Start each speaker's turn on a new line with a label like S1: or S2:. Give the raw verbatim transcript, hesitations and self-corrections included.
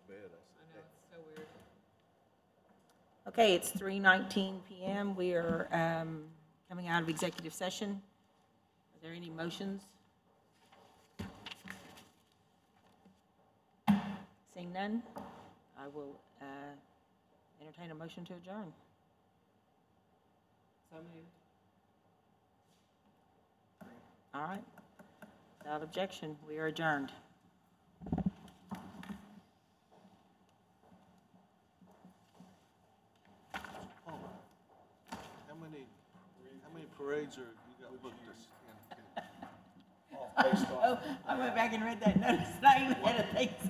S1: bed, I
S2: I
S1: said,
S2: know, it's so weird.
S3: Okay, it's three nineteen P M. We are um, coming out of executive session. Are there any motions? Seeing none, I will uh, entertain a motion to adjourn.
S2: So moved.
S3: All right. Without objection, we are adjourned.
S1: oh, how many, how many parades are, you got booked this?
S3: Oh, I went back and read that notice, and I even had a thing